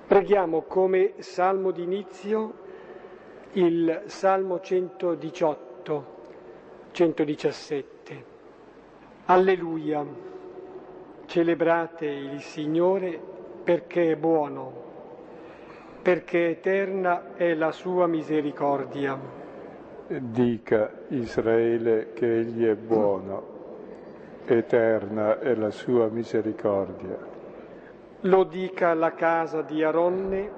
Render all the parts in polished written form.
Preghiamo come salmo d'inizio il Salmo 117. Alleluia, celebrate il Signore perché è buono, perché eterna è la sua misericordia. Dica Israele che Egli è buono, eterna è la sua misericordia. Lo dica la casa di Aronne,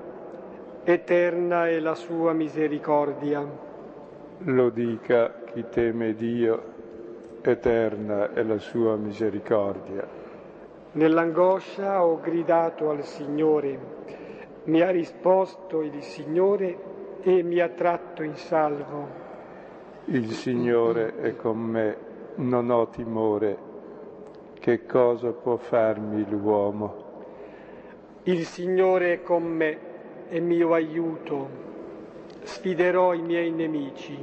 eterna è la sua misericordia. Lo dica chi teme Dio, eterna è la sua misericordia. Nell'angoscia ho gridato al Signore, mi ha risposto il Signore e mi ha tratto in salvo. Il Signore è con me, non ho timore. Che cosa può farmi l'uomo? Il Signore è con me, è mio aiuto, sfiderò i miei nemici.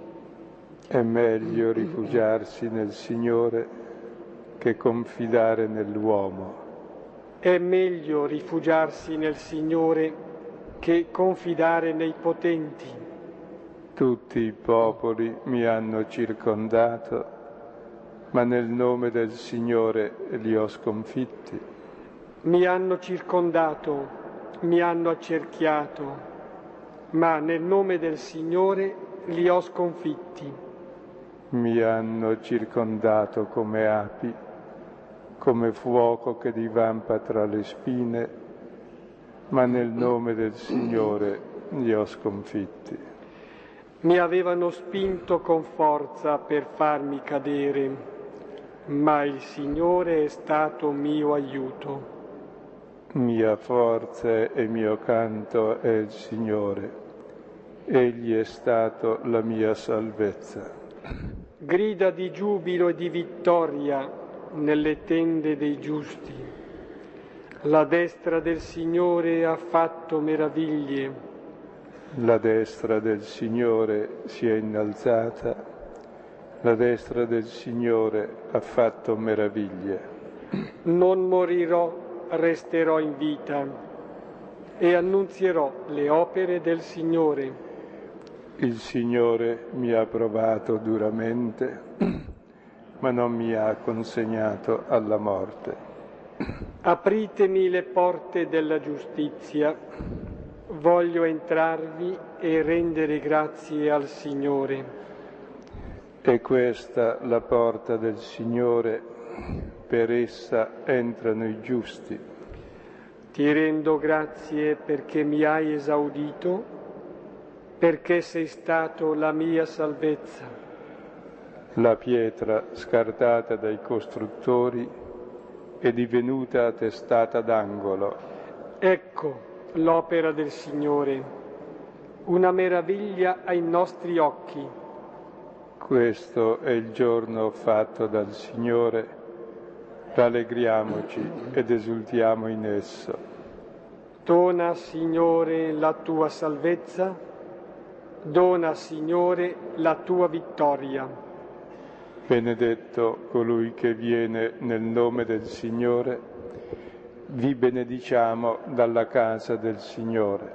È meglio rifugiarsi nel Signore che confidare nell'uomo. È meglio rifugiarsi nel Signore che confidare nei potenti. Tutti i popoli mi hanno circondato, ma nel nome del Signore li ho sconfitti. Mi hanno circondato, mi hanno accerchiato, ma nel nome del Signore li ho sconfitti. Mi hanno circondato come api, come fuoco che divampa tra le spine, ma nel nome del Signore li ho sconfitti. Mi avevano spinto con forza per farmi cadere, ma il Signore è stato mio aiuto. Mia forza e mio canto è il Signore, Egli è stato la mia salvezza. Grida di giubilo e di vittoria nelle tende dei giusti. La destra del Signore ha fatto meraviglie. La destra del Signore si è innalzata, la destra del Signore ha fatto meraviglie. Non morirò, resterò in vita e annunzierò le opere del Signore. Il Signore mi ha provato duramente, ma non mi ha consegnato alla morte. Apritemi le porte della giustizia, voglio entrarvi e rendere grazie al Signore. È questa la porta del Signore, per essa entrano i giusti. Ti rendo grazie perché mi hai esaudito, perché sei stato la mia salvezza. La pietra scartata dai costruttori è divenuta testata d'angolo. Ecco l'opera del Signore, una meraviglia ai nostri occhi. Questo è il giorno fatto dal Signore, rallegriamoci ed esultiamo in esso. Dona, Signore, la tua salvezza, dona, Signore, la tua vittoria. Benedetto colui che viene nel nome del Signore, vi benediciamo dalla casa del Signore.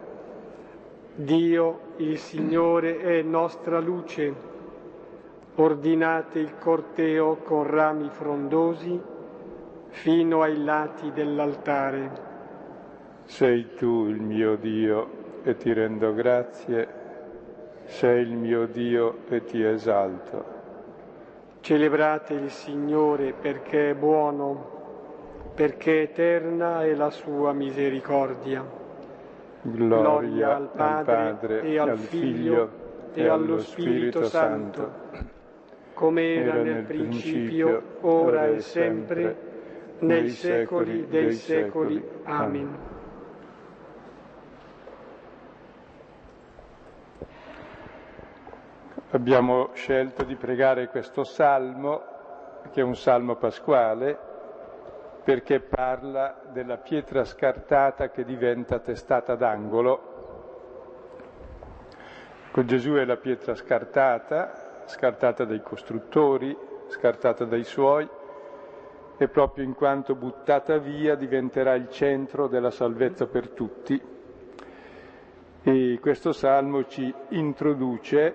Dio, il Signore, è nostra luce. Ordinate il corteo con rami frondosi fino ai lati dell'altare. Sei tu il mio Dio e ti rendo grazie, sei il mio Dio e ti esalto. Celebrate il Signore perché è buono, perché eterna è la sua misericordia. Gloria al Padre e al Figlio e allo Spirito Santo, come era nel principio, ora e sempre, nei secoli dei secoli. Amen. Abbiamo scelto di pregare questo salmo, che è un salmo pasquale, perché parla della pietra scartata che diventa testata d'angolo. Con Gesù è la pietra scartata dai costruttori, scartata dai suoi, e proprio in quanto buttata via diventerà il centro della salvezza per tutti, E questo salmo ci introduce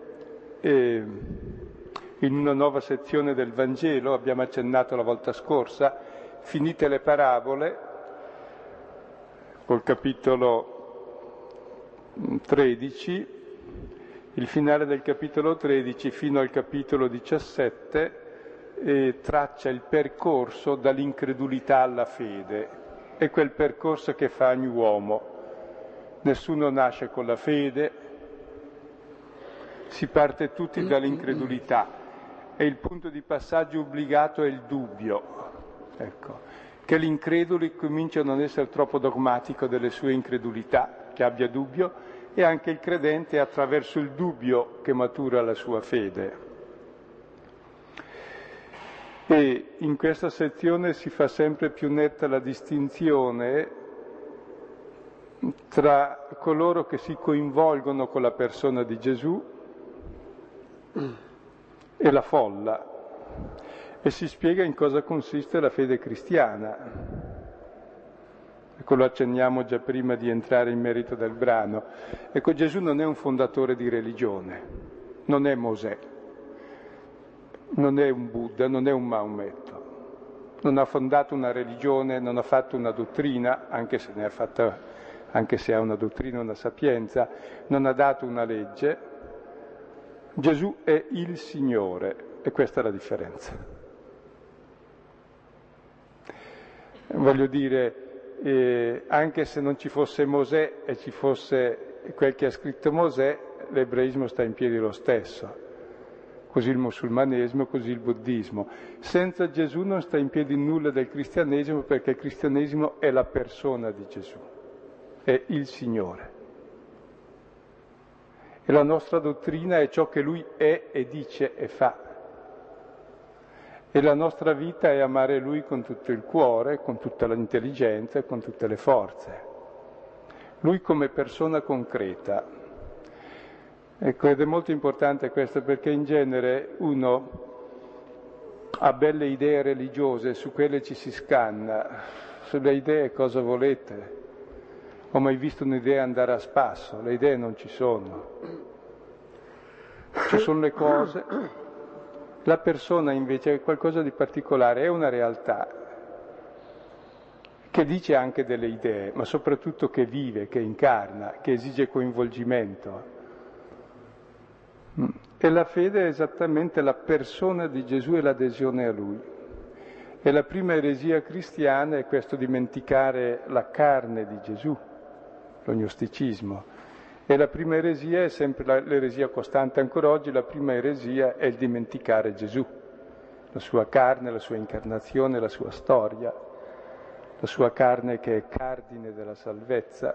in una nuova sezione del Vangelo, abbiamo accennato la volta scorsa, finite le parabole, col capitolo 13, il finale del capitolo 13 fino al capitolo 17 traccia il percorso dall'incredulità alla fede, è quel percorso che fa ogni uomo. Nessuno nasce con la fede, si parte tutti dall'incredulità e il punto di passaggio obbligato è il dubbio. Ecco, che l'incredulo comincia a non essere troppo dogmatico delle sue incredulità, che abbia dubbio, e anche il credente è attraverso il dubbio che matura la sua fede. E in questa sezione si fa sempre più netta la distinzione tra coloro che si coinvolgono con la persona di Gesù e la folla, e si spiega in cosa consiste la fede cristiana. Ecco, lo accenniamo già prima di entrare in merito del brano. Ecco, Gesù non è un fondatore di religione, non è Mosè, non è un Buddha, non è un Maometto, non ha fondato una religione, non ha fatto una dottrina, anche se ne ha fatta. Anche se ha una dottrina, una sapienza, non ha dato una legge. Gesù è il Signore, e questa è la differenza. Voglio dire, anche se non ci fosse Mosè e ci fosse quel che ha scritto Mosè, l'ebraismo sta in piedi lo stesso. Così il musulmanesimo, così il buddismo. Senza Gesù non sta in piedi nulla del cristianesimo, perché il cristianesimo è la persona di Gesù. È il Signore. E la nostra dottrina è ciò che Lui è e dice e fa. E la nostra vita è amare Lui con tutto il cuore, con tutta l'intelligenza e con tutte le forze. Lui come persona concreta. Ecco, ed è molto importante questo, perché in genere uno ha belle idee religiose, su quelle ci si scanna. Sulle idee cosa volete? Ho mai visto un'idea andare a spasso, le idee non ci sono. Ci sono le cose. La persona invece è qualcosa di particolare, è una realtà che dice anche delle idee, ma soprattutto che vive, che incarna, che esige coinvolgimento. E la fede è esattamente la persona di Gesù e l'adesione a Lui. E la prima eresia cristiana è questo dimenticare la carne di Gesù, lo gnosticismo. E la prima eresia è sempre l'eresia costante ancora oggi, la prima eresia è il dimenticare Gesù, la sua carne, la sua incarnazione, la sua storia, la sua carne che è cardine della salvezza.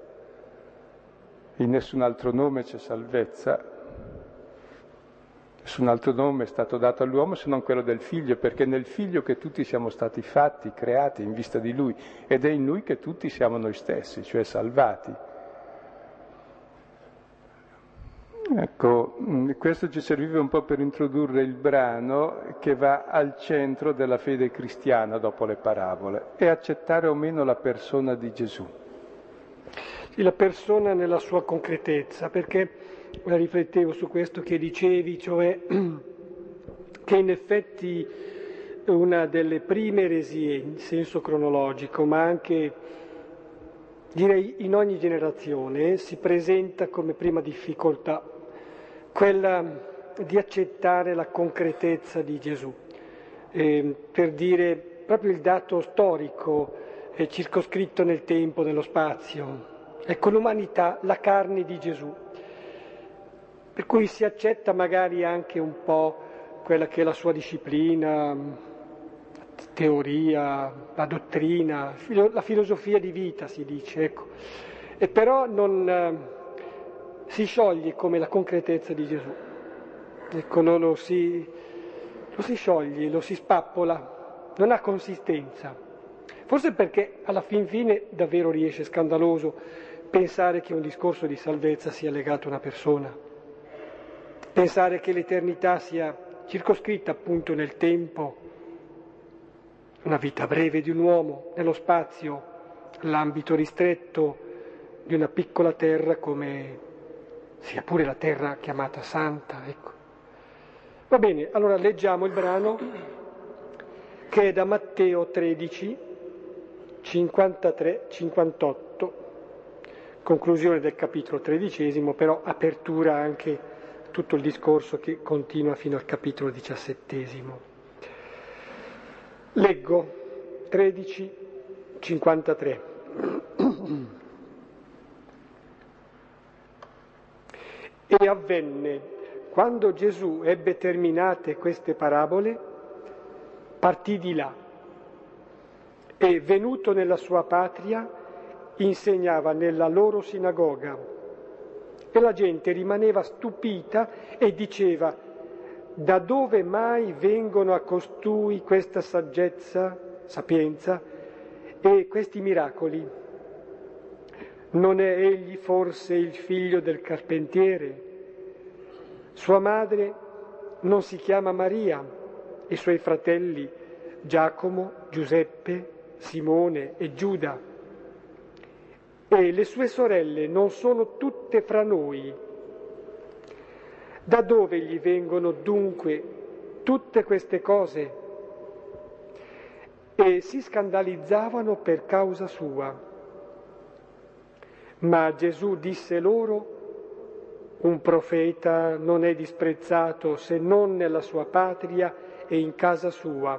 In nessun altro nome c'è salvezza, nessun altro nome è stato dato all'uomo se non quello del Figlio, perché è nel Figlio che tutti siamo stati fatti, creati in vista di Lui, ed è in Lui che tutti siamo noi stessi, cioè salvati. Ecco, questo ci serviva un po' per introdurre il brano che va al centro della fede cristiana dopo le parabole, e accettare o meno la persona di Gesù. Sì, la persona nella sua concretezza, perché riflettevo su questo che dicevi, cioè che in effetti una delle prime eresie in senso cronologico, ma anche direi in ogni generazione, si presenta come prima difficoltà quella di accettare la concretezza di Gesù. Per dire proprio il dato storico circoscritto nel tempo, nello spazio. Ecco, l'umanità, la carne di Gesù. Per cui si accetta magari anche un po' quella che è la sua disciplina, teoria, la dottrina, la filosofia di vita, si dice, ecco. E però non si scioglie come la concretezza di Gesù. Ecco, lo si scioglie, lo si spappola, non ha consistenza. Forse perché alla fin fine davvero riesce scandaloso pensare che un discorso di salvezza sia legato a una persona, pensare che l'eternità sia circoscritta appunto nel tempo, una vita breve di un uomo, nello spazio, l'ambito ristretto di una piccola terra come sia pure la terra chiamata santa, ecco. Va bene, allora leggiamo il brano che è da Matteo 13, 53-58, conclusione del capitolo 13, però apertura anche tutto il discorso che continua fino al capitolo 17. Leggo 13, 53. E avvenne, quando Gesù ebbe terminate queste parabole, partì di là e, venuto nella sua patria, insegnava nella loro sinagoga. E la gente rimaneva stupita e diceva: da dove mai vengono a costui questa sapienza e questi miracoli? Non è egli forse il figlio del carpentiere? Sua madre non si chiama Maria, i suoi fratelli Giacomo, Giuseppe, Simone e Giuda? E le sue sorelle non sono tutte fra noi? Da dove gli vengono dunque tutte queste cose? E si scandalizzavano per causa sua. Ma Gesù disse loro: un profeta non è disprezzato se non nella sua patria e in casa sua.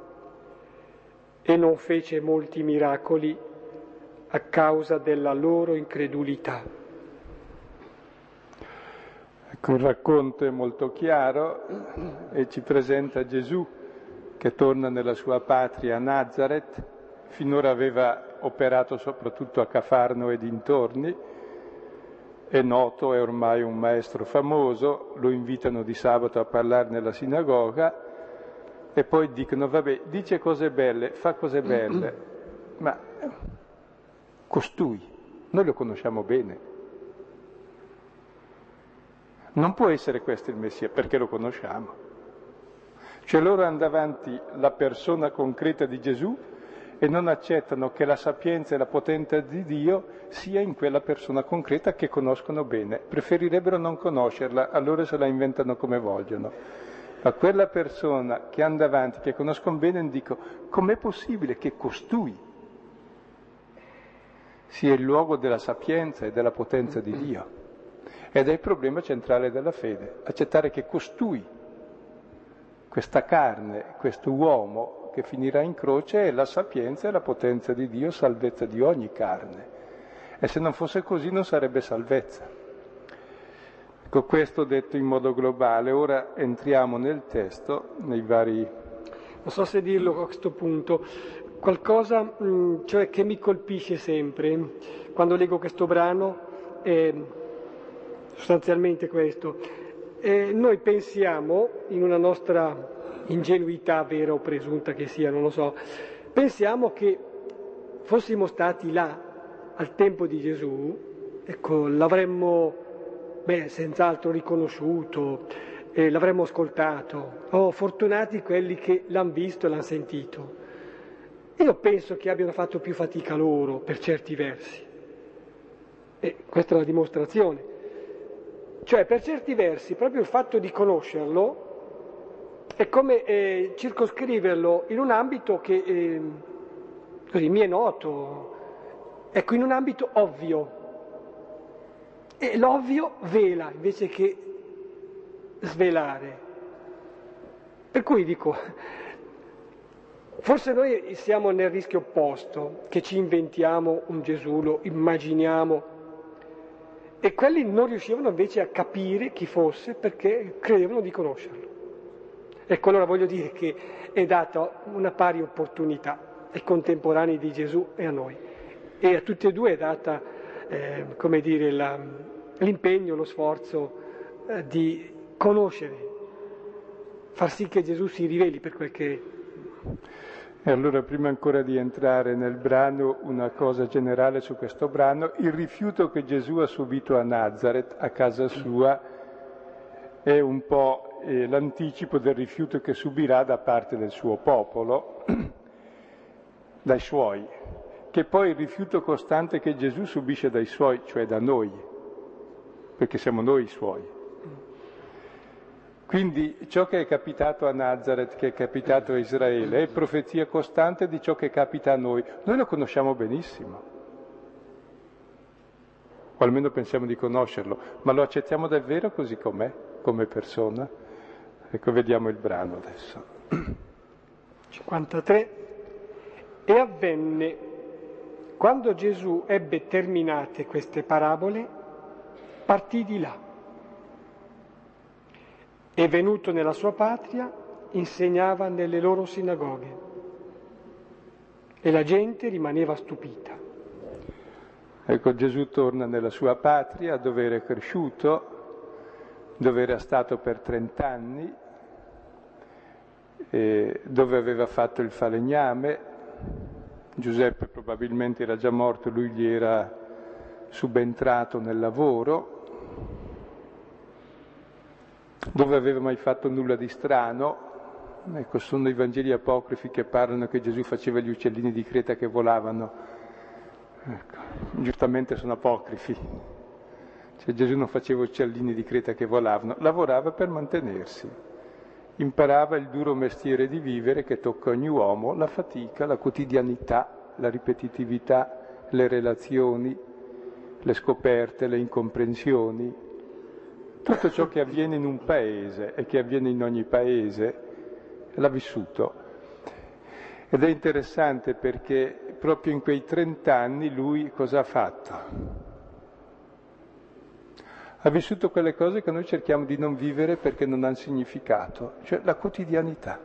E non fece molti miracoli a causa della loro incredulità. Ecco, il racconto è molto chiaro e ci presenta Gesù che torna nella sua patria a Nazareth. Finora aveva operato soprattutto a Cafarno e dintorni, è noto, è ormai un maestro famoso, lo invitano di sabato a parlare nella sinagoga e poi dicono: vabbè, dice cose belle, fa cose belle, ma costui, noi lo conosciamo bene. Non può essere questo il Messia, perché lo conosciamo. Cioè loro hanno davanti la persona concreta di Gesù e non accettano che la sapienza e la potenza di Dio sia in quella persona concreta che conoscono bene. Preferirebbero non conoscerla, allora se la inventano come vogliono. Ma quella persona che hanno davanti, che conoscono bene, dico: com'è possibile che costui sia il luogo della sapienza e della potenza di Dio? Ed è il problema centrale della fede, accettare che costui, questa carne, questo uomo che finirà in croce, è la sapienza e la potenza di Dio, salvezza di ogni carne. E se non fosse così non sarebbe salvezza. Ecco, questo detto in modo globale. Ora entriamo nel testo, nei vari... Non so se dirlo a questo punto, qualcosa cioè che mi colpisce sempre quando leggo questo brano è sostanzialmente questo. Noi pensiamo, in una nostra ingenuità vera o presunta che sia, non lo so, pensiamo che fossimo stati là al tempo di Gesù, ecco, l'avremmo senz'altro riconosciuto, l'avremmo ascoltato. Oh, fortunati quelli che l'hanno visto e l'hanno sentito. Io penso che abbiano fatto più fatica loro, per certi versi. E questa è la dimostrazione. Cioè, per certi versi, proprio il fatto di conoscerlo è come circoscriverlo in un ambito che così mi è noto, ecco, in un ambito ovvio. E l'ovvio vela invece che svelare. Per cui dico, forse noi siamo nel rischio opposto, che ci inventiamo un Gesù, lo immaginiamo, e quelli non riuscivano invece a capire chi fosse perché credevano di conoscerlo. Ecco, allora voglio dire che è data una pari opportunità ai contemporanei di Gesù e a noi. E a tutti e due è data, come dire, l'impegno, lo sforzo di conoscere, far sì che Gesù si riveli per quel che è. E allora, prima ancora di entrare nel brano, una cosa generale su questo brano: il rifiuto che Gesù ha subito a Nazareth, a casa sua, è un po' l'anticipo del rifiuto che subirà da parte del suo popolo, dai suoi, che poi il rifiuto costante che Gesù subisce dai suoi, cioè da noi, perché siamo noi i suoi. Quindi ciò che è capitato a Nazareth, che è capitato a Israele, è profezia costante di ciò che capita a noi. Noi lo conosciamo benissimo, o almeno pensiamo di conoscerlo, ma lo accettiamo davvero così com'è, come persona? Ecco, vediamo il brano adesso. 53. E avvenne, quando Gesù ebbe terminate queste parabole, partì di là. E venuto nella sua patria, insegnava nelle loro sinagoghe. E la gente rimaneva stupita. Ecco, Gesù torna nella sua patria, dove era cresciuto, dove era stato per 30 anni, dove aveva fatto il falegname. Giuseppe probabilmente era già morto, lui gli era subentrato nel lavoro, dove aveva mai fatto nulla di strano. Ecco, sono i Vangeli apocrifi che parlano che Gesù faceva gli uccellini di Creta che volavano. Ecco, giustamente sono apocrifi. Cioè Gesù non faceva uccellini di Creta che volavano, lavorava per mantenersi. Imparava il duro mestiere di vivere che tocca a ogni uomo, la fatica, la quotidianità, la ripetitività, le relazioni, le scoperte, le incomprensioni. Tutto ciò che avviene in un paese e che avviene in ogni paese l'ha vissuto. Ed è interessante perché proprio in quei 30 anni lui cosa ha fatto? Ha vissuto quelle cose che noi cerchiamo di non vivere perché non hanno significato, cioè la quotidianità.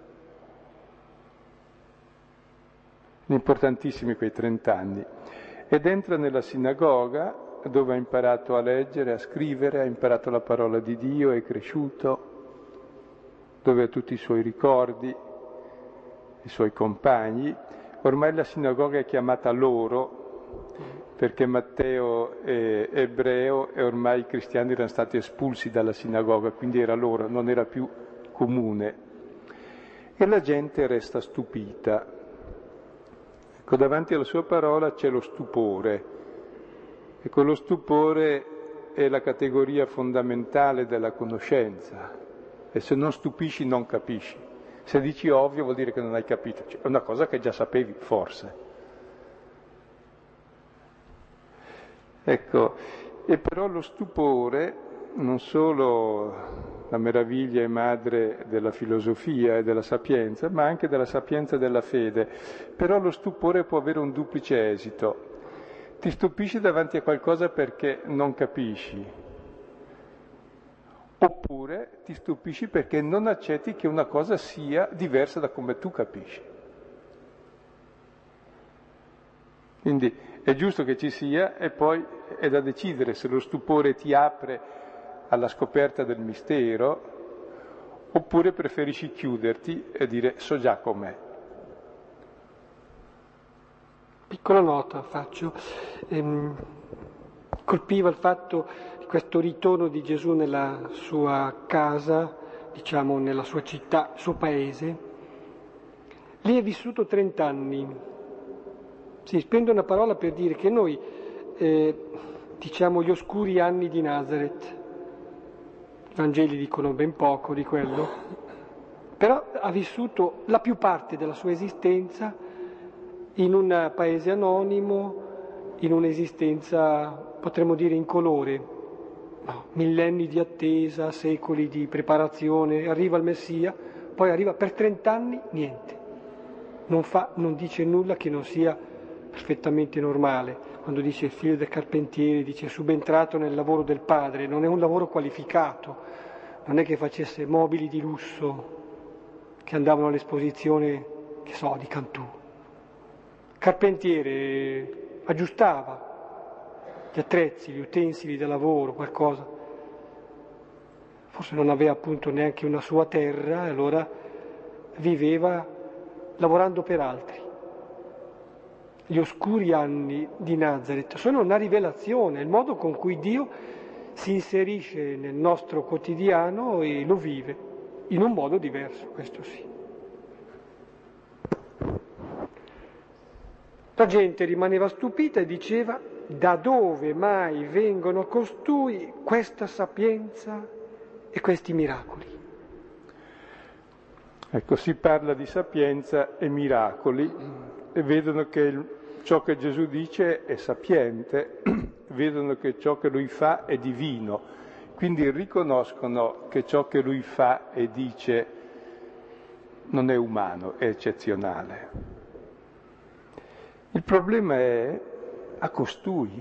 Importantissimi quei 30 anni. Ed entra nella sinagoga dove ha imparato a leggere, a scrivere, ha imparato la parola di Dio, è cresciuto, dove ha tutti i suoi ricordi, i suoi compagni. Ormai la sinagoga è chiamata loro, perché Matteo è ebreo e ormai i cristiani erano stati espulsi dalla sinagoga, quindi era loro, non era più comune. E la gente resta stupita. Ecco, davanti alla sua parola c'è lo stupore. Ecco, lo stupore è la categoria fondamentale della conoscenza. E se non stupisci non capisci. Se dici ovvio vuol dire che non hai capito. Cioè, è una cosa che già sapevi, forse. Ecco, e però lo stupore, non solo la meraviglia è madre della filosofia e della sapienza, ma anche della sapienza e della fede. Però lo stupore può avere un duplice esito. Ti stupisci davanti a qualcosa perché non capisci, oppure ti stupisci perché non accetti che una cosa sia diversa da come tu capisci. Quindi è giusto che ci sia e poi è da decidere se lo stupore ti apre alla scoperta del mistero oppure preferisci chiuderti e dire so già com'è. Piccola nota faccio, colpiva il fatto di questo ritorno di Gesù nella sua casa, diciamo nella sua città, suo paese. Lì è vissuto 30 anni. Si spende una parola per dire che noi, diciamo gli oscuri anni di Nazareth, i Vangeli dicono ben poco di quello, però ha vissuto la più parte della sua esistenza in un paese anonimo, in un'esistenza, potremmo dire, incolore, millenni di attesa, secoli di preparazione, arriva il Messia, poi arriva per 30 anni, niente, non dice nulla che non sia perfettamente normale. Quando dice il figlio del carpentiere, dice è subentrato nel lavoro del padre, non è un lavoro qualificato, non è che facesse mobili di lusso che andavano all'esposizione, che so, di Cantù. Carpentiere aggiustava gli attrezzi, gli utensili da lavoro, qualcosa. Forse non aveva appunto neanche una sua terra e allora viveva lavorando per altri. Gli oscuri anni di Nazareth sono una rivelazione, il modo con cui Dio si inserisce nel nostro quotidiano e lo vive in un modo diverso, questo sì. La gente rimaneva stupita e diceva: da dove mai vengono costui questa sapienza e questi miracoli? Ecco, si parla di sapienza e miracoli e vedono che ciò che Gesù dice è sapiente, vedono che ciò che lui fa è divino, quindi riconoscono che ciò che lui fa e dice non è umano, è eccezionale. Il problema è a costui.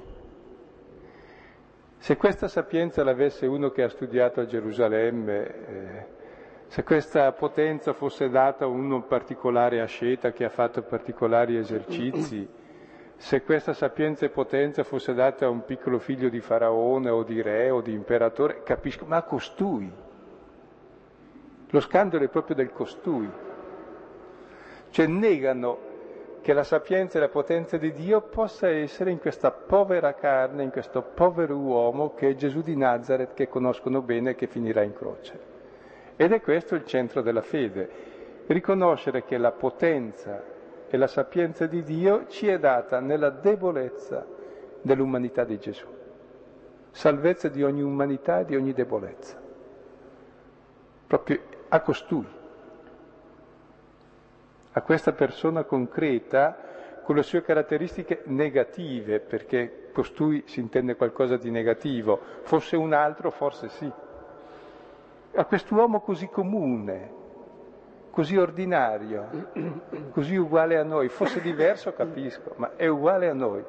Se questa sapienza l'avesse uno che ha studiato a Gerusalemme, se questa potenza fosse data a uno particolare asceta che ha fatto particolari esercizi, se questa sapienza e potenza fosse data a un piccolo figlio di faraone o di re o di imperatore, capisco, ma a costui. Lo scandalo è proprio del costui. Cioè negano che la sapienza e la potenza di Dio possa essere in questa povera carne, in questo povero uomo che è Gesù di Nazaret, che conoscono bene e che finirà in croce. Ed è questo il centro della fede, riconoscere che la potenza e la sapienza di Dio ci è data nella debolezza dell'umanità di Gesù, salvezza di ogni umanità e di ogni debolezza, proprio a costui, a questa persona concreta con le sue caratteristiche negative, perché costui si intende qualcosa di negativo, fosse un altro forse sì. A quest'uomo così comune, così ordinario, così uguale a noi, fosse diverso capisco, ma è uguale a noi.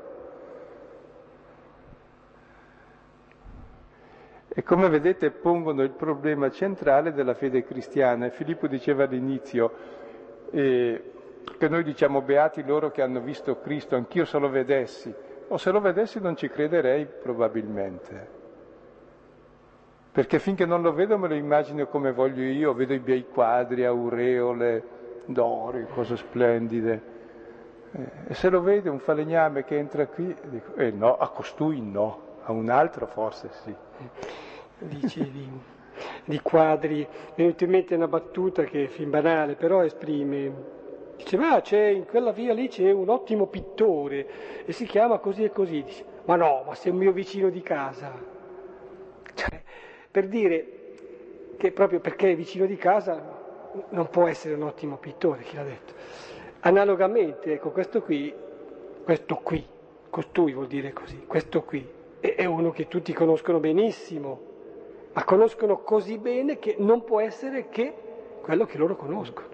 E come vedete pongono il problema centrale della fede cristiana. E Filippo diceva all'inizio che noi diciamo beati loro che hanno visto Cristo, anch'io se lo vedessi, o se lo vedessi non ci crederei probabilmente. Perché finché non lo vedo me lo immagino come voglio io, vedo i bei quadri, aureole, d'oro, cose splendide. E se lo vede un falegname che entra qui, dico, no, a costui no, a un altro forse sì. Dici di quadri, mi è venuta in mente una battuta che è fin banale, però esprime. Dice, ma c'è in quella via lì c'è un ottimo pittore e si chiama così e così. Dice, ma no, ma sei un mio vicino di casa. Cioè, per dire che proprio perché è vicino di casa non può essere un ottimo pittore, chi l'ha detto. Analogamente, ecco, costui vuol dire così, questo qui, è uno che tutti conoscono benissimo, ma conoscono così bene che non può essere che quello che loro conoscono.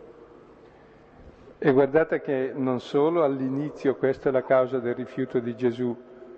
E guardate che non solo all'inizio questa è la causa del rifiuto di Gesù,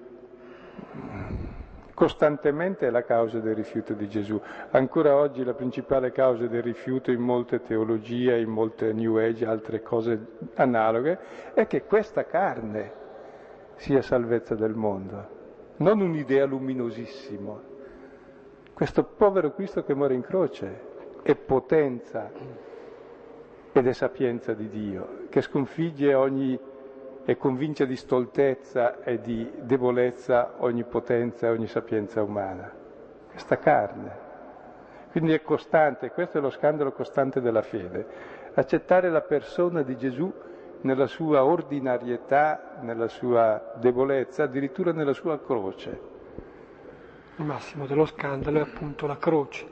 costantemente è la causa del rifiuto di Gesù. Ancora oggi la principale causa del rifiuto in molte teologie, in molte New Age, altre cose analoghe, è che questa carne sia salvezza del mondo, non un'idea luminosissima. Questo povero Cristo che muore in croce è potenza ed è sapienza di Dio, che sconfigge e convince di stoltezza e di debolezza ogni potenza e ogni sapienza umana. Questa carne. Quindi è costante, questo è lo scandalo costante della fede, accettare la persona di Gesù nella sua ordinarietà, nella sua debolezza, addirittura nella sua croce. Il massimo dello scandalo è appunto la croce.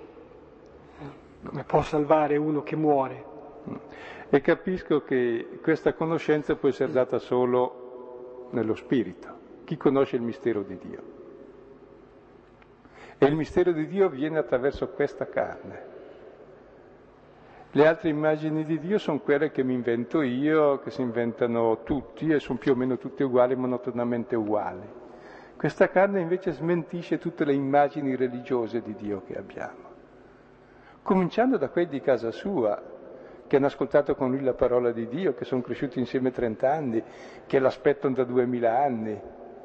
Come può salvare uno che muore? E capisco che questa conoscenza può essere data solo nello Spirito, chi conosce il mistero di Dio. E il mistero di Dio viene attraverso questa carne. Le altre immagini di Dio sono quelle che mi invento io, che si inventano tutti e sono più o meno tutte uguali, monotonamente uguali. Questa carne invece smentisce tutte le immagini religiose di Dio che abbiamo. Cominciando da quelli di casa sua, che hanno ascoltato con lui la parola di Dio, che sono cresciuti insieme 30 anni, che l'aspettano da 2000 anni.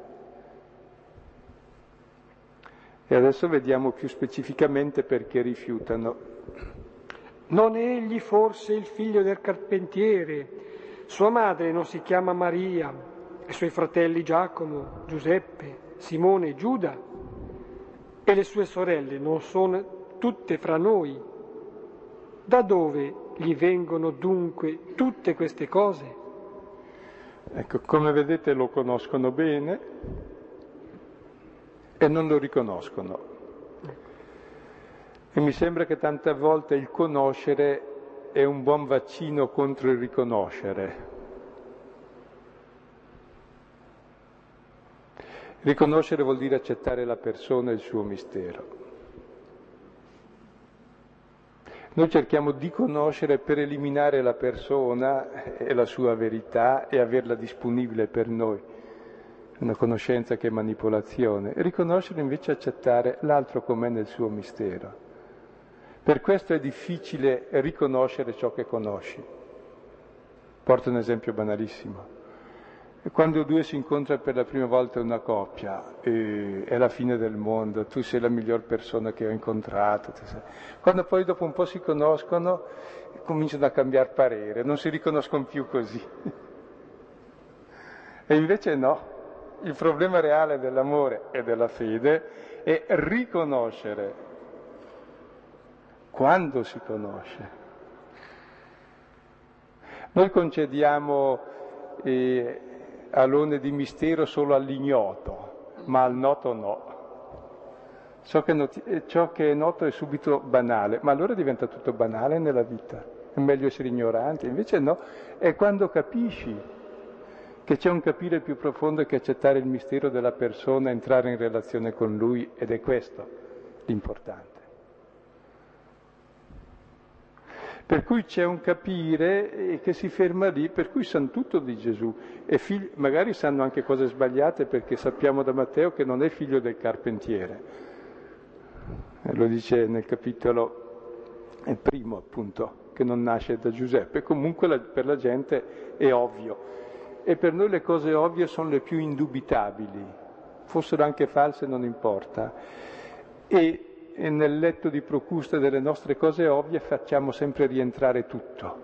E adesso vediamo più specificamente perché rifiutano. Non è egli forse il figlio del carpentiere? Sua madre non si chiama Maria, i suoi fratelli Giacomo, Giuseppe, Simone e Giuda? E le sue sorelle non sono tutte fra noi? Da dove gli vengono dunque tutte queste cose? Ecco, come vedete lo conoscono bene e non lo riconoscono. E mi sembra che tante volte il conoscere è un buon vaccino contro il riconoscere. Riconoscere vuol dire accettare la persona e il suo mistero. Noi cerchiamo di conoscere per eliminare la persona e la sua verità e averla disponibile per noi. È una conoscenza che è manipolazione. Riconoscere invece accettare l'altro com'è nel suo mistero. Per questo è difficile riconoscere ciò che conosci. Porto un esempio banalissimo. Quando due si incontrano per la prima volta una coppia, è la fine del mondo, tu sei la miglior persona che ho incontrato. Quando poi dopo un po' si conoscono, cominciano a cambiare parere, non si riconoscono più così. E invece no, il problema reale dell'amore e della fede è riconoscere quando si conosce. Noi concediamo alone di mistero solo all'ignoto, ma al noto no. Ciò che è noto è subito banale, ma allora diventa tutto banale nella vita. È meglio essere ignoranti, invece no. È quando capisci che c'è un capire più profondo che accettare il mistero della persona, entrare in relazione con lui, ed è questo l'importante. Per cui c'è un capire che si ferma lì, per cui sanno tutto di Gesù. E magari sanno anche cose sbagliate, perché sappiamo da Matteo che non è figlio del carpentiere. Lo dice nel capitolo primo, appunto, che non nasce da Giuseppe. Comunque per la gente è ovvio. E per noi le cose ovvie sono le più indubitabili. Fossero anche false non importa. E nel letto di Procusta delle nostre cose ovvie facciamo sempre rientrare tutto.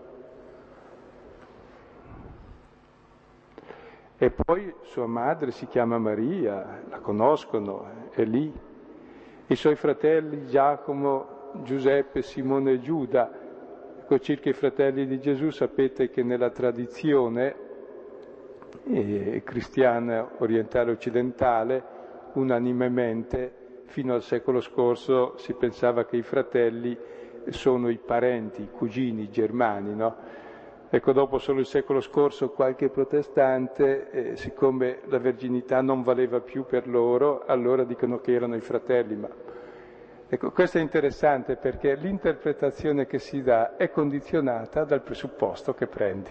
E poi sua madre si chiama Maria, la conoscono, è lì. I suoi fratelli Giacomo, Giuseppe, Simone e Giuda. Ecco, circa i fratelli di Gesù sapete che nella tradizione cristiana orientale occidentale, unanimemente, fino al secolo scorso si pensava che i fratelli sono i parenti, i cugini germani, no? Ecco, dopo solo il secolo scorso qualche protestante, siccome la verginità non valeva più per loro, allora dicono che erano i fratelli. Ma ecco, questo è interessante perché l'interpretazione che si dà è condizionata dal presupposto che prendi.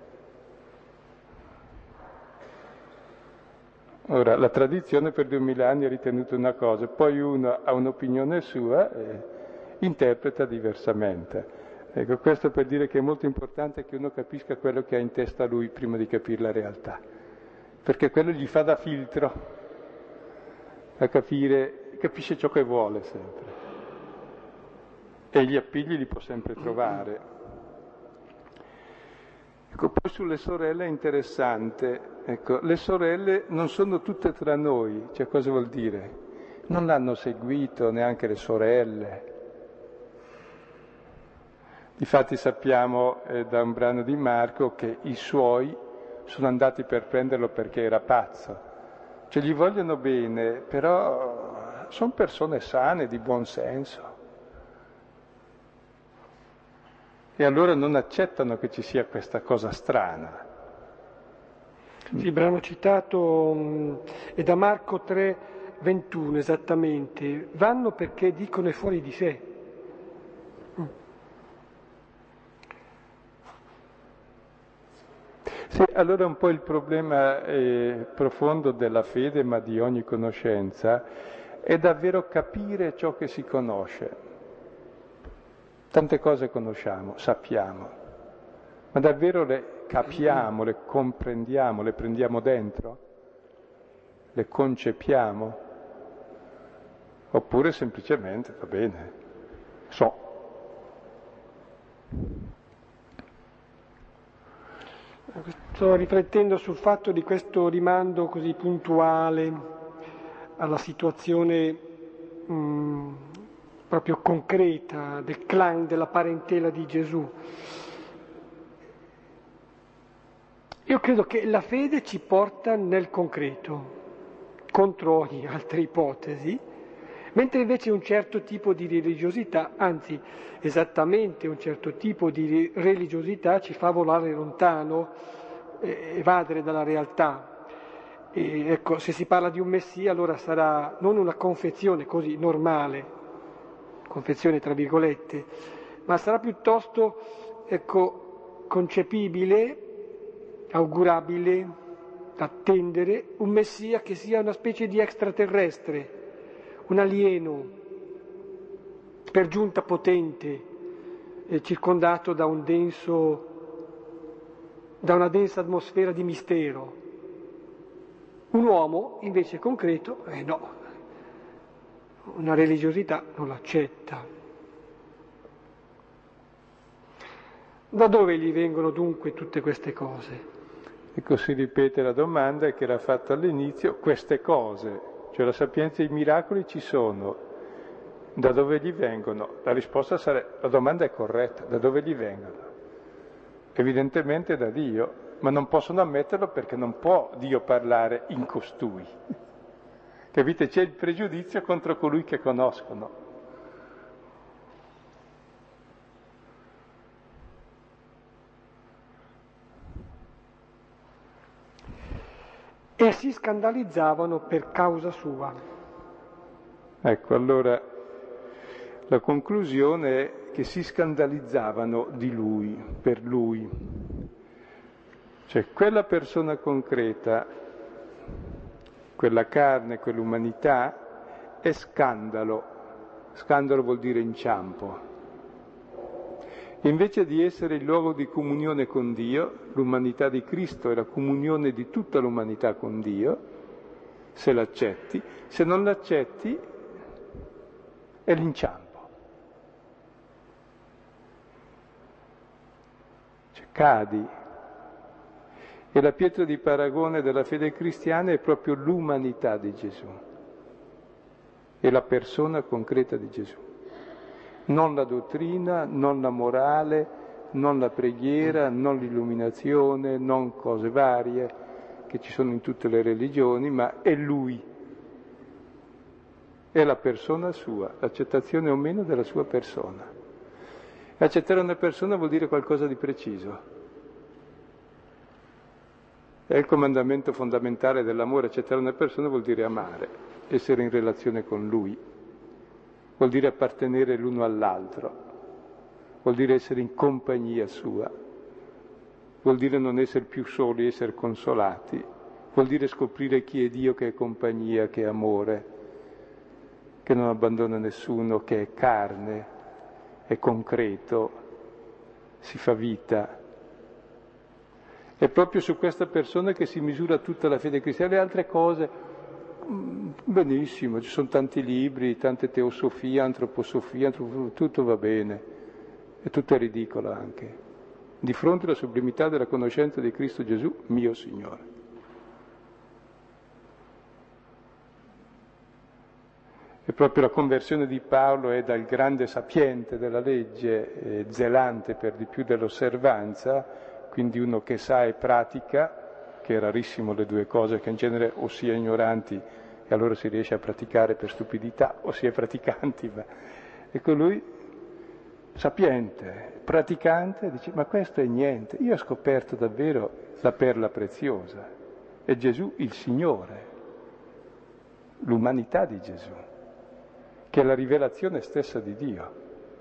Ora, la tradizione per 2000 anni ha ritenuto una cosa, poi uno ha un'opinione sua e interpreta diversamente. Ecco, questo per dire che è molto importante che uno capisca quello che ha in testa lui prima di capire la realtà, perché quello gli fa da filtro a capire, capisce ciò che vuole sempre e gli appigli li può sempre trovare. Ecco, poi sulle sorelle è interessante, ecco, le sorelle non sono tutte tra noi, cioè cosa vuol dire? Non l'hanno seguito neanche le sorelle. Difatti sappiamo da un brano di Marco che i suoi sono andati per prenderlo perché era pazzo. Cioè gli vogliono bene, però sono persone sane, di buon senso. E allora non accettano che ci sia questa cosa strana. Sì, il brano citato è da Marco 3,21 esattamente. Vanno perché dicono è fuori di sé. Sì, allora un po' il problema profondo della fede, ma di ogni conoscenza, è davvero capire ciò che si conosce. Tante cose conosciamo, sappiamo, ma davvero le capiamo, le comprendiamo, le prendiamo dentro, le concepiamo, oppure semplicemente, va bene, so. Sto riflettendo sul fatto di questo rimando così puntuale alla situazione proprio concreta del clan, della parentela di Gesù. Io credo che la fede ci porta nel concreto, contro ogni altra ipotesi, mentre invece un certo tipo di religiosità, anzi esattamente un certo tipo di religiosità ci fa volare lontano, evadere dalla realtà. E ecco, se si parla di un Messia allora sarà non una confezione così normale, confezione tra virgolette, ma sarà piuttosto, ecco, concepibile, augurabile, attendere un Messia che sia una specie di extraterrestre, un alieno, per giunta potente, circondato da una densa atmosfera di mistero. Un uomo, invece concreto, no, una religiosità non l'accetta. Da dove gli vengono dunque tutte queste cose? Ecco, si ripete la domanda che era fatta all'inizio, queste cose, cioè la sapienza e i miracoli ci sono, da dove gli vengono? La risposta sarebbe, la domanda è corretta, da dove gli vengono? Evidentemente da Dio, ma non possono ammetterlo perché non può Dio parlare in costui. Capite? C'è il pregiudizio contro colui che conoscono. E si scandalizzavano per causa sua. Ecco, allora la conclusione è che si scandalizzavano di lui, per lui. Cioè quella persona concreta, quella carne, quell'umanità, è scandalo. Scandalo vuol dire inciampo. Invece di essere il luogo di comunione con Dio, l'umanità di Cristo è la comunione di tutta l'umanità con Dio, se l'accetti, se non l'accetti è l'inciampo. Cioè cadi. E la pietra di paragone della fede cristiana è proprio l'umanità di Gesù, è la persona concreta di Gesù. Non la dottrina, non la morale, non la preghiera, non l'illuminazione, non cose varie che ci sono in tutte le religioni, ma è Lui, è la persona sua, l'accettazione o meno della sua persona. Accettare una persona vuol dire qualcosa di preciso. È il comandamento fondamentale dell'amore, accettare una persona vuol dire amare, essere in relazione con Lui. Vuol dire appartenere l'uno all'altro, vuol dire essere in compagnia sua, vuol dire non essere più soli, essere consolati, vuol dire scoprire chi è Dio, che è compagnia, che è amore, che non abbandona nessuno, che è carne, è concreto, si fa vita. È proprio su questa persona che si misura tutta la fede cristiana, le altre cose. Benissimo, ci sono tanti libri, tante teosofie, antroposofia, tutto va bene, e tutto è ridicolo anche, di fronte alla sublimità della conoscenza di Cristo Gesù, mio Signore. E proprio la conversione di Paolo è dal grande sapiente della legge, zelante per di più dell'osservanza, quindi uno che sa e pratica, che è rarissimo le due cose, che in genere o si è ignoranti e allora si riesce a praticare per stupidità, o si è praticanti, ma ecco lui, sapiente, praticante, dice, ma questo è niente, io ho scoperto davvero la perla preziosa, è Gesù il Signore, l'umanità di Gesù, che è la rivelazione stessa di Dio.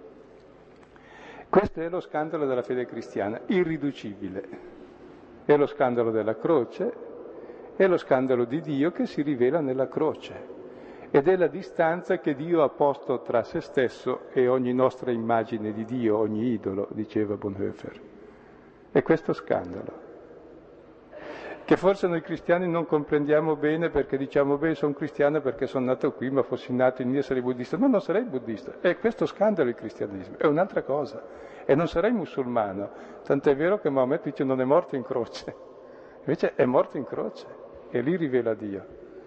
Questo è lo scandalo della fede cristiana, irriducibile. È lo scandalo della croce, è lo scandalo di Dio che si rivela nella croce ed è la distanza che Dio ha posto tra se stesso e ogni nostra immagine di Dio, ogni idolo, diceva Bonhoeffer. È questo scandalo, che forse noi cristiani non comprendiamo bene perché diciamo, beh, sono cristiano perché sono nato qui, ma fossi nato in India sarei buddista. No, non sarei buddista. È questo scandalo il cristianesimo, è un'altra cosa. E non sarei musulmano, tant'è vero che Maometto dice non è morto in croce. Invece è morto in croce e lì rivela Dio.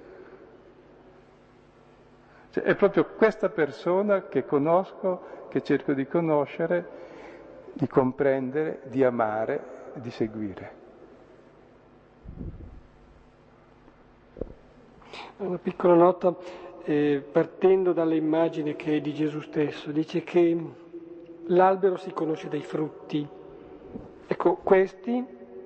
Cioè, è proprio questa persona che conosco, che cerco di conoscere, di comprendere, di amare, di seguire. Una piccola nota, partendo dall'immagine che è di Gesù stesso, dice che l'albero si conosce dai frutti. Ecco, questi,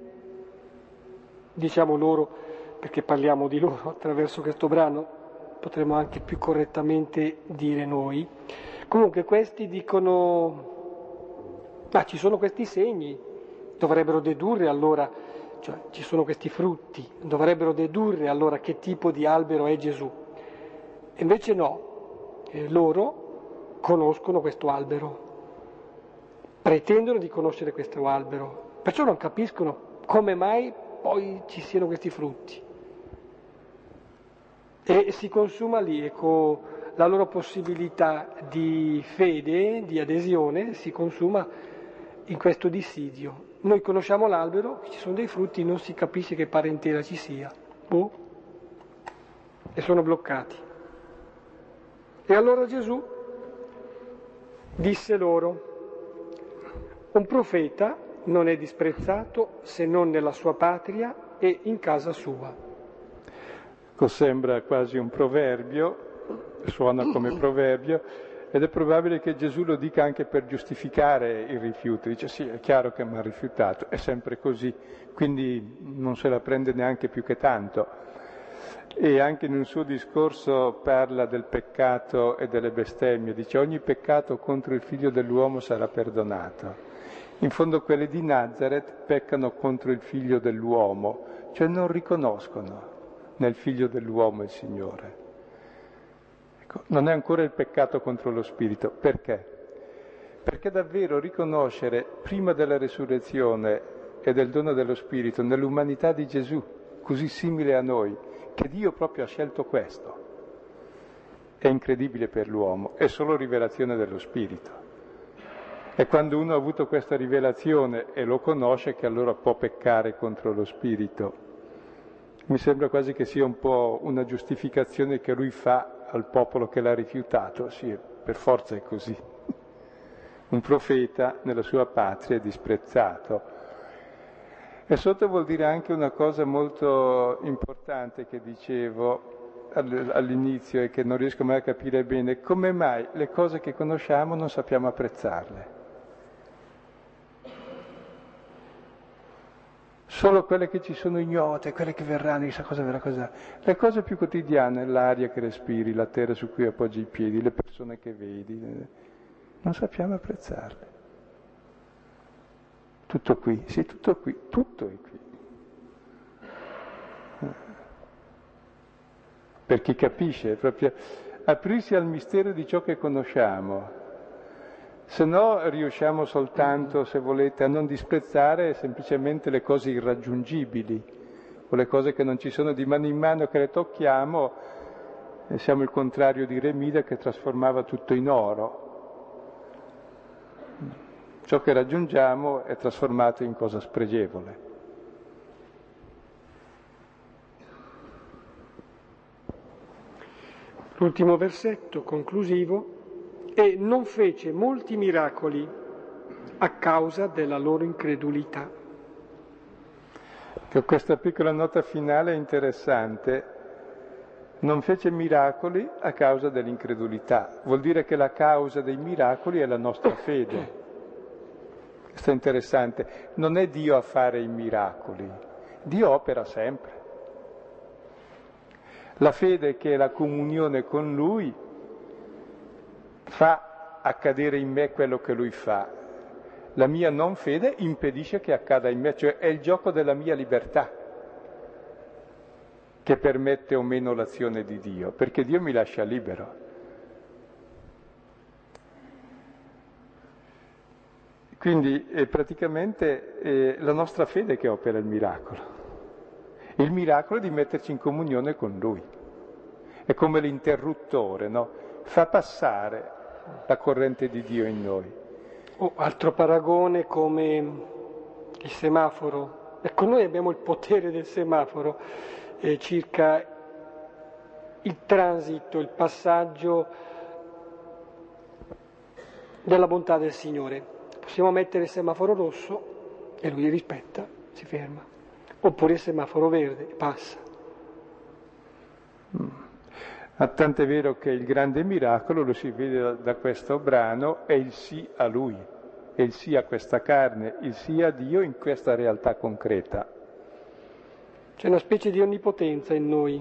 diciamo loro, perché parliamo di loro attraverso questo brano, potremmo anche più correttamente dire noi. Comunque questi dicono, ci sono questi segni, dovrebbero dedurre allora, cioè ci sono questi frutti, dovrebbero dedurre allora che tipo di albero è Gesù. E invece no, loro conoscono questo albero, pretendono di conoscere questo albero, perciò non capiscono come mai poi ci siano questi frutti. E si consuma lì, ecco, la loro possibilità di fede, di adesione, si consuma in questo dissidio. Noi conosciamo l'albero, ci sono dei frutti, non si capisce che parentela ci sia. E sono bloccati. E allora Gesù disse loro: un profeta non è disprezzato se non nella sua patria e in casa sua. Sembra quasi un proverbio, suona come proverbio, ed è probabile che Gesù lo dica anche per giustificare il rifiuto. Dice sì, è chiaro che mi ha rifiutato, è sempre così, quindi non se la prende neanche più che tanto. E anche nel suo discorso parla del peccato e delle bestemmie, dice ogni peccato contro il figlio dell'uomo sarà perdonato. In fondo quelli di Nazareth peccano contro il figlio dell'uomo, cioè non riconoscono nel figlio dell'uomo il Signore. Ecco, non è ancora il peccato contro lo Spirito. Perché? Perché davvero riconoscere prima della resurrezione e del dono dello Spirito nell'umanità di Gesù, così simile a noi, che Dio proprio ha scelto questo, è incredibile per l'uomo, è solo rivelazione dello Spirito. E quando uno ha avuto questa rivelazione e lo conosce, che allora può peccare contro lo Spirito. Mi sembra quasi che sia un po' una giustificazione che lui fa al popolo che l'ha rifiutato. Sì, per forza è così. Un profeta nella sua patria è disprezzato. E sotto vuol dire anche una cosa molto importante che dicevo all'inizio e che non riesco mai a capire bene: come mai le cose che conosciamo non sappiamo apprezzarle? Solo quelle che ci sono ignote, quelle che verranno, chissà cosa verrà, cosa. Le cose più quotidiane, l'aria che respiri, la terra su cui appoggi i piedi, le persone che vedi, non sappiamo apprezzarle. Tutto qui, sì, tutto qui, tutto è qui. Per chi capisce, è proprio aprirsi al mistero di ciò che conosciamo. Se no riusciamo soltanto, se volete, a non disprezzare semplicemente le cose irraggiungibili, o le cose che non ci sono di mano in mano, che le tocchiamo, e siamo il contrario di Remida che trasformava tutto in oro. Ciò che raggiungiamo è trasformato in cosa spregevole. L'ultimo versetto conclusivo: e non fece molti miracoli a causa della loro incredulità. Questa piccola nota finale è interessante. Non fece miracoli a causa dell'incredulità. Vuol dire che la causa dei miracoli è la nostra fede. Questo è interessante. Non è Dio a fare i miracoli, Dio opera sempre. La fede, che è la comunione con Lui, fa accadere in me quello che Lui fa. La mia non fede impedisce che accada in me, cioè è il gioco della mia libertà che permette o meno l'azione di Dio, perché Dio mi lascia libero. Quindi praticamente è la nostra fede che opera il miracolo. Il miracolo è di metterci in comunione con Lui. È come l'interruttore, no? Fa passare la corrente di Dio in noi. Altro paragone come il semaforo. Ecco, noi abbiamo il potere del semaforo circa il transito, il passaggio della bontà del Signore. Possiamo mettere il semaforo rosso e Lui rispetta, si ferma. Oppure il semaforo verde, passa. Tant'è vero che il grande miracolo, lo si vede da questo brano, è il sì a Lui, è il sì a questa carne, il sì a Dio in questa realtà concreta. C'è una specie di onnipotenza in noi,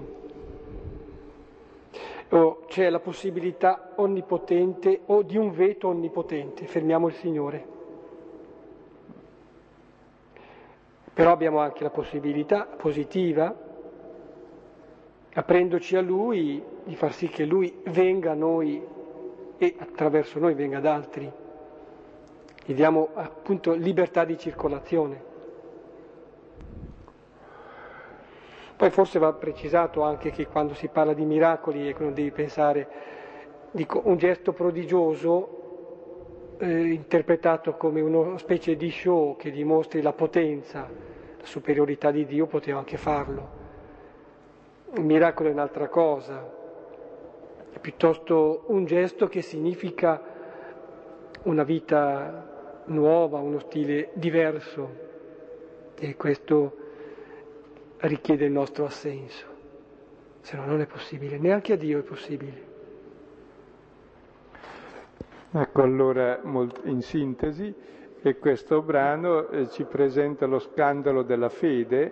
o c'è la possibilità onnipotente o di un veto onnipotente, fermiamo il Signore. Però abbiamo anche la possibilità positiva, aprendoci a Lui, di far sì che Lui venga a noi e attraverso noi venga ad altri. Gli diamo appunto libertà di circolazione. Poi forse va precisato anche che quando si parla di miracoli, non devi pensare, dico, un gesto prodigioso interpretato come una specie di show che dimostri la potenza, la superiorità di Dio, poteva anche farlo. Il miracolo è un'altra cosa, è piuttosto un gesto che significa una vita nuova, uno stile diverso, e questo richiede il nostro assenso, se no non è possibile, neanche a Dio è possibile. Ecco, allora, in sintesi, questo brano ci presenta lo scandalo della fede,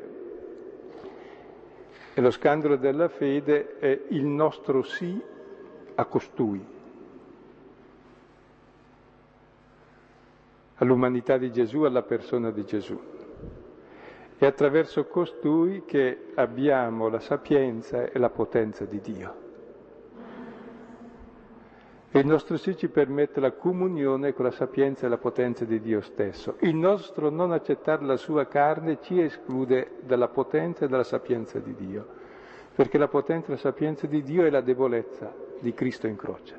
e lo scandalo della fede è il nostro sì a costui, all'umanità di Gesù, alla persona di Gesù. È attraverso costui che abbiamo la sapienza e la potenza di Dio. E il nostro sì ci permette la comunione con la sapienza e la potenza di Dio stesso. Il nostro non accettare la sua carne ci esclude dalla potenza e dalla sapienza di Dio, perché la potenza e la sapienza di Dio è la debolezza di Cristo in croce.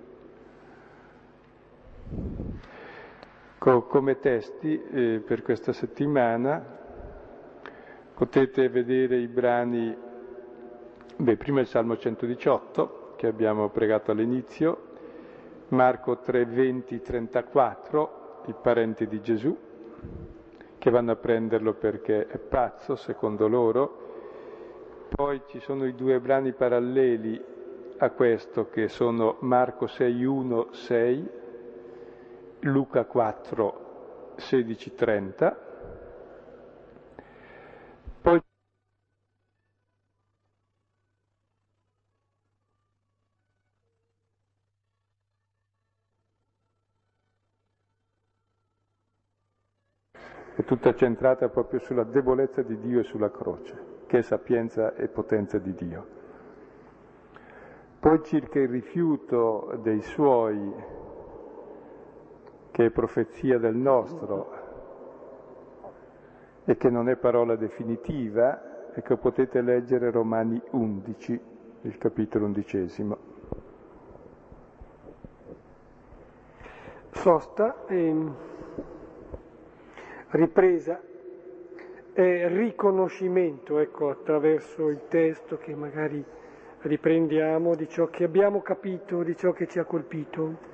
Come testi per questa settimana potete vedere i brani, prima il Salmo 118 che abbiamo pregato all'inizio, Marco 3, 20, 34, i parenti di Gesù, che vanno a prenderlo perché è pazzo, secondo loro. Poi ci sono i due brani paralleli a questo, che sono Marco 6, 1, 6, Luca 4, 16, 30. Poi è tutta centrata proprio sulla debolezza di Dio e sulla croce, che è sapienza e potenza di Dio. Poi circa il rifiuto dei suoi, che è profezia del nostro e che non è parola definitiva, e che potete leggere Romani 11, il capitolo 11. Sosta, ripresa e riconoscimento, ecco, attraverso il testo che magari riprendiamo, di ciò che abbiamo capito, di ciò che ci ha colpito.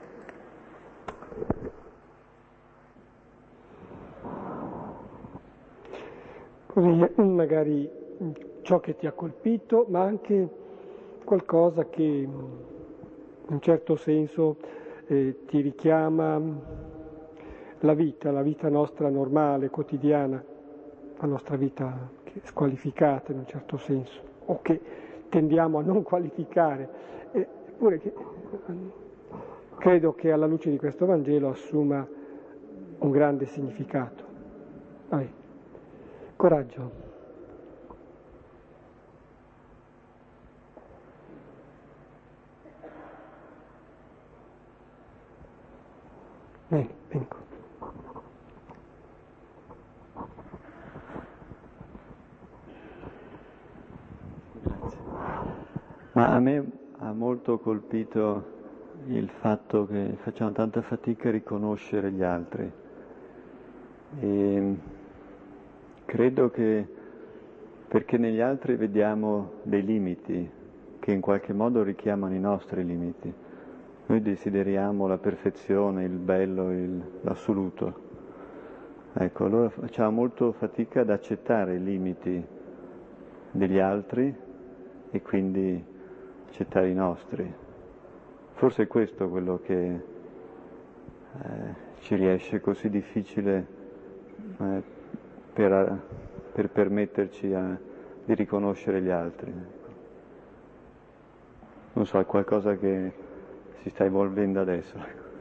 Così magari ciò che ti ha colpito, ma anche qualcosa che in un certo senso ti richiama la vita nostra normale, quotidiana, la nostra vita che è squalificata in un certo senso, o che tendiamo a non qualificare, eppure che credo che alla luce di questo Vangelo assuma un grande significato. Vai. Coraggio. Vengo. Grazie. Ma a me ha molto colpito il fatto che facciamo tanta fatica a riconoscere gli altri. E credo che perché negli altri vediamo dei limiti che in qualche modo richiamano i nostri limiti. Noi desideriamo la perfezione, il bello, l'assoluto. Ecco, allora facciamo molto fatica ad accettare i limiti degli altri e quindi accettare i nostri. Forse è questo quello che ci riesce così difficile per permetterci di riconoscere gli altri. Non so, è qualcosa che si sta evolvendo adesso.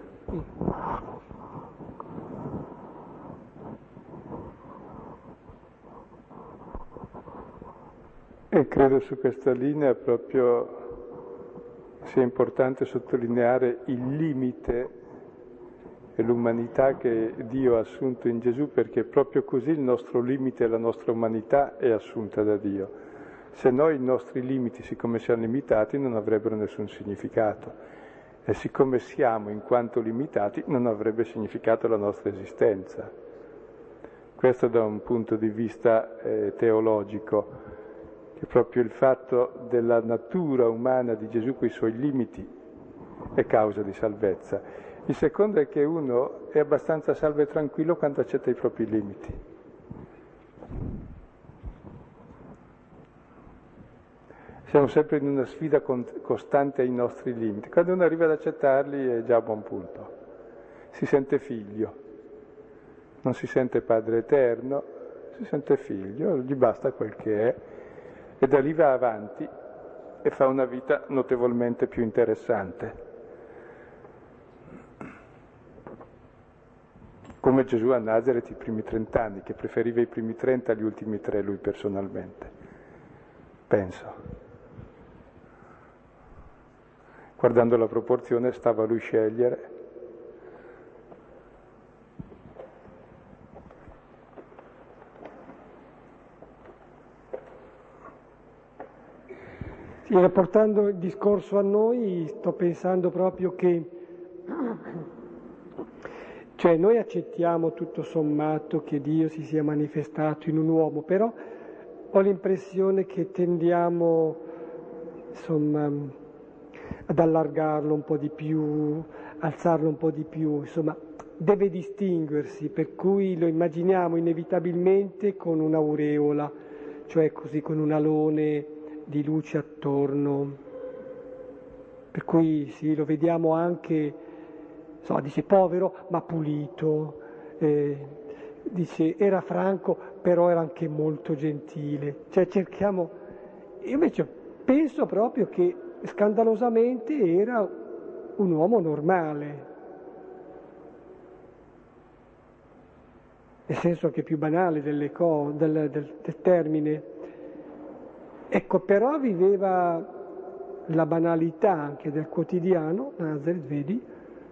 E credo su questa linea proprio sia importante sottolineare il limite e l'umanità che Dio ha assunto in Gesù, perché proprio così il nostro limite e la nostra umanità è assunta da Dio. Se no i nostri limiti, siccome siamo limitati, non avrebbero nessun significato. E siccome siamo in quanto limitati, non avrebbe significato la nostra esistenza. Questo da un punto di vista teologico, che proprio il fatto della natura umana di Gesù con i suoi limiti è causa di salvezza. Il secondo è che uno è abbastanza salvo e tranquillo quando accetta i propri limiti. Siamo sempre in una sfida costante ai nostri limiti. Quando uno arriva ad accettarli è già a buon punto. Si sente figlio, non si sente padre eterno, si sente figlio, gli basta quel che è. E da lì va avanti e fa una vita notevolmente più interessante. Come Gesù a Nazareth i primi 30 anni, che preferiva i primi 30 agli ultimi 3 lui personalmente. Penso. Guardando la proporzione stava a lui scegliere. Sì, rapportando il discorso a noi, sto pensando proprio che noi accettiamo tutto sommato che Dio si sia manifestato in un uomo, però ho l'impressione che tendiamo, insomma, ad allargarlo un po' di più, alzarlo un po' di più, insomma, deve distinguersi, per cui lo immaginiamo inevitabilmente con un'aureola, cioè così con un alone di luce attorno, per cui sì, lo vediamo anche, dice povero ma pulito, dice era franco però era anche molto gentile, cerchiamo, io invece penso proprio che scandalosamente era un uomo normale, nel senso anche più banale del termine. Ecco, però viveva la banalità anche del quotidiano, Nazareth, vedi,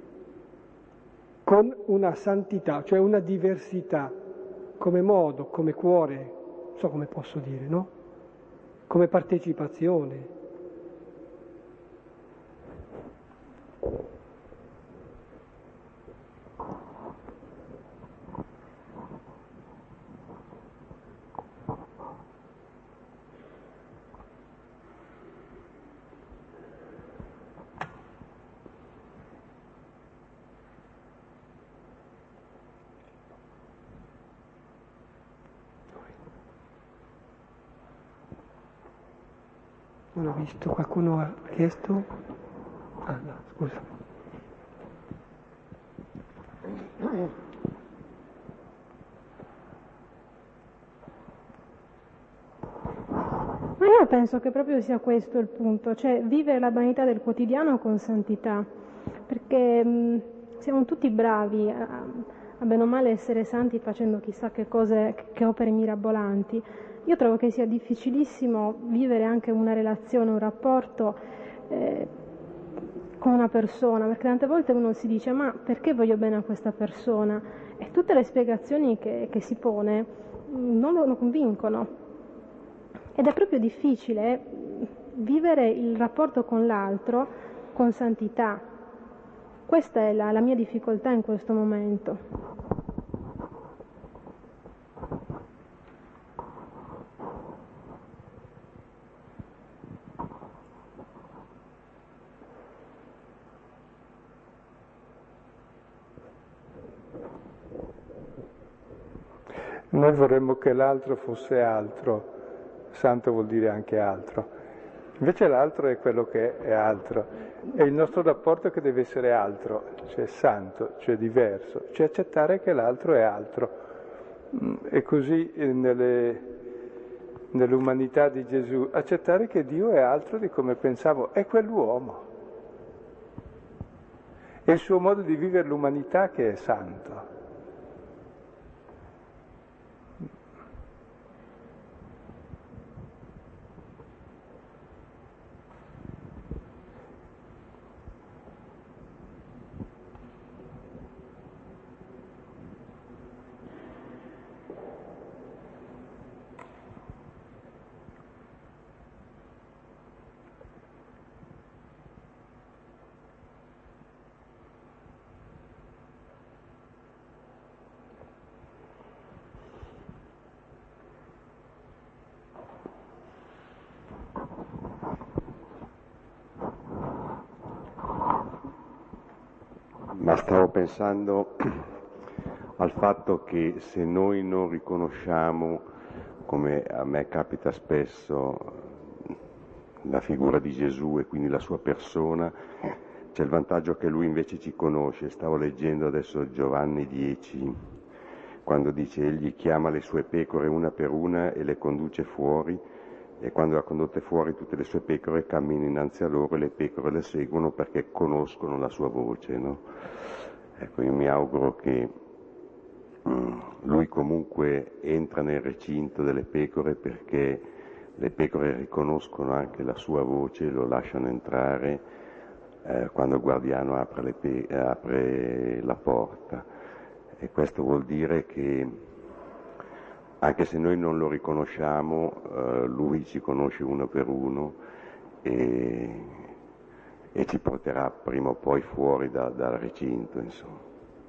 con una santità, cioè una diversità, come modo, come cuore, non so come posso dire, no? Come partecipazione. Non ho visto, qualcuno ha chiesto? Ah no, scusa. Ma io penso che proprio sia questo il punto, cioè vivere la banalità del quotidiano con santità, perché siamo tutti bravi a bene o male essere santi facendo chissà che cose, che opere mirabolanti. Io trovo che sia difficilissimo vivere anche una relazione, un rapporto con una persona, perché tante volte uno si dice ma perché voglio bene a questa persona? E tutte le spiegazioni che si pone non lo convincono. Ed è proprio difficile vivere il rapporto con l'altro con santità. Questa è la mia difficoltà in questo momento. Noi vorremmo che l'altro fosse altro, santo vuol dire anche altro, Invece l'altro è quello che è altro, è il nostro rapporto che deve essere altro, cioè santo, cioè diverso, cioè accettare che l'altro è altro. E così nell'umanità di Gesù, accettare che Dio è altro di come pensavo, è quell'uomo. È il suo modo di vivere l'umanità che è santo. Ma stavo pensando al fatto che se noi non riconosciamo, come a me capita spesso, la figura di Gesù e quindi la sua persona, c'è il vantaggio che lui invece ci conosce. Stavo leggendo adesso Giovanni 10, quando dice egli chiama le sue pecore una per una e le conduce fuori, e quando le ha condotte fuori tutte le sue pecore camminano innanzi a loro e le pecore le seguono perché conoscono la sua voce, no? Ecco, io mi auguro che lui comunque entra nel recinto delle pecore perché le pecore riconoscono anche la sua voce e lo lasciano entrare quando il guardiano apre la porta. E questo vuol dire che anche se noi non lo riconosciamo, lui ci conosce uno per uno e ci porterà prima o poi fuori dal recinto, insomma.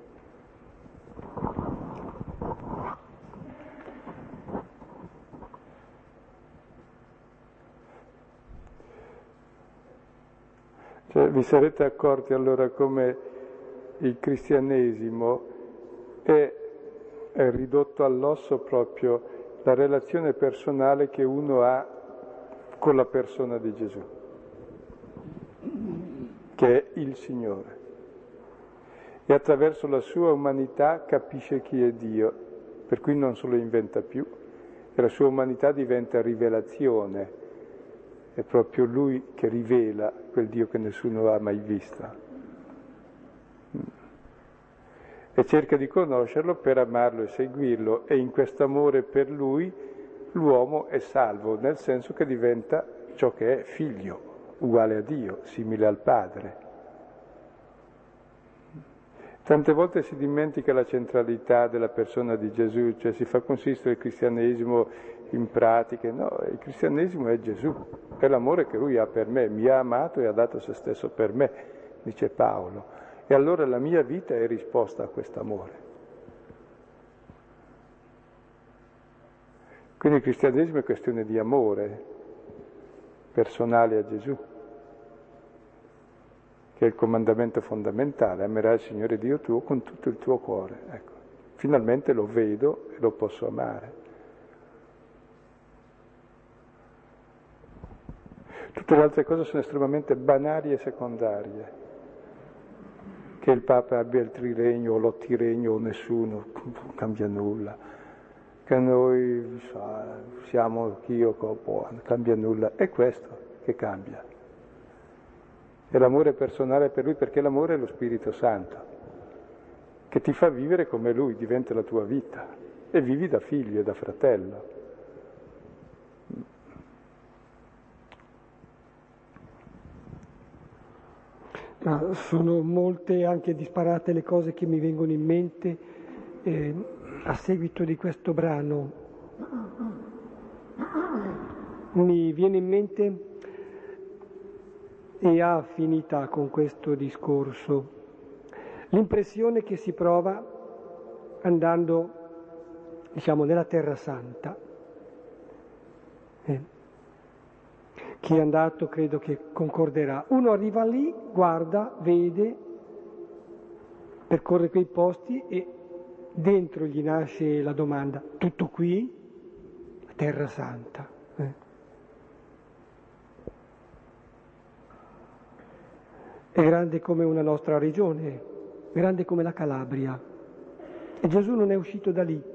Cioè, vi sarete accorti allora come il cristianesimo è ridotto all'osso proprio la relazione personale che uno ha con la persona di Gesù, che è il Signore. E attraverso la sua umanità capisce chi è Dio, per cui non se lo inventa più, e la sua umanità diventa rivelazione, è proprio lui che rivela quel Dio che nessuno ha mai visto. E cerca di conoscerlo per amarlo e seguirlo, e in questo amore per lui l'uomo è salvo, nel senso che diventa ciò che è figlio, uguale a Dio, simile al Padre. Tante volte si dimentica la centralità della persona di Gesù, cioè si fa consistere il cristianesimo in pratiche. No, il cristianesimo è Gesù, è l'amore che lui ha per me, mi ha amato e ha dato se stesso per me, dice Paolo. E allora la mia vita è risposta a quest'amore. Quindi il cristianesimo è questione di amore personale a Gesù, che è il comandamento fondamentale, amerai il Signore Dio tuo con tutto il tuo cuore. Ecco, finalmente lo vedo e lo posso amare. Tutte le altre cose sono estremamente banali e secondarie. Che il Papa abbia il triregno o l'ottiregno o nessuno, non cambia nulla. Che noi siamo Dio, non cambia nulla. È questo che cambia. È l'amore personale per lui, perché l'amore è lo Spirito Santo, che ti fa vivere come lui, diventa la tua vita, e vivi da figlio e da fratello. Sono molte, anche disparate, le cose che mi vengono in mente a seguito di questo brano. Mi viene in mente e ha affinità con questo discorso l'impressione che si prova andando, diciamo, nella Terra Santa. Chi è andato credo che concorderà. Uno arriva lì, guarda, vede, percorre quei posti e dentro gli nasce la domanda: tutto qui? La Terra Santa. è grande come una nostra regione, grande come la Calabria. E Gesù non è uscito da lì.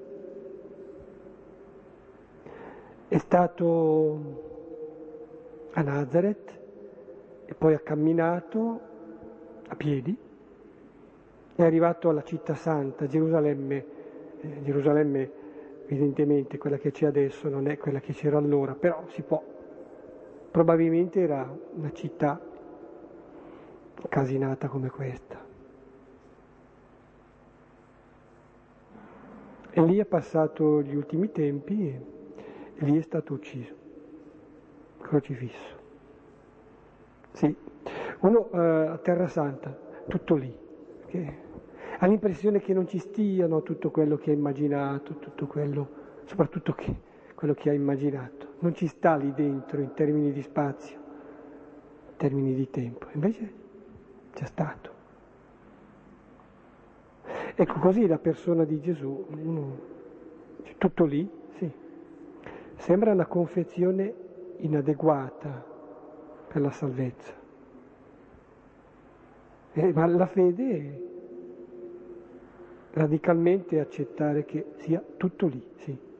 È stato a Nazareth e poi ha camminato a piedi, è arrivato alla città santa, Gerusalemme. Gerusalemme evidentemente quella che c'è adesso non è quella che c'era allora, però si può. Probabilmente era una città casinata come questa. E lì ha passato gli ultimi tempi e lì è stato ucciso, crocifisso. Sì, uno a Terra Santa, tutto lì, che ha l'impressione che non ci stiano tutto quello che ha immaginato, tutto quello, soprattutto quello che ha immaginato, non ci sta lì dentro in termini di spazio, in termini di tempo, invece c'è stato. Ecco, così la persona di Gesù, tutto lì, sì, sembra una confezione inadeguata per la salvezza. Ma la fede è radicalmente accettare che sia tutto lì, sì.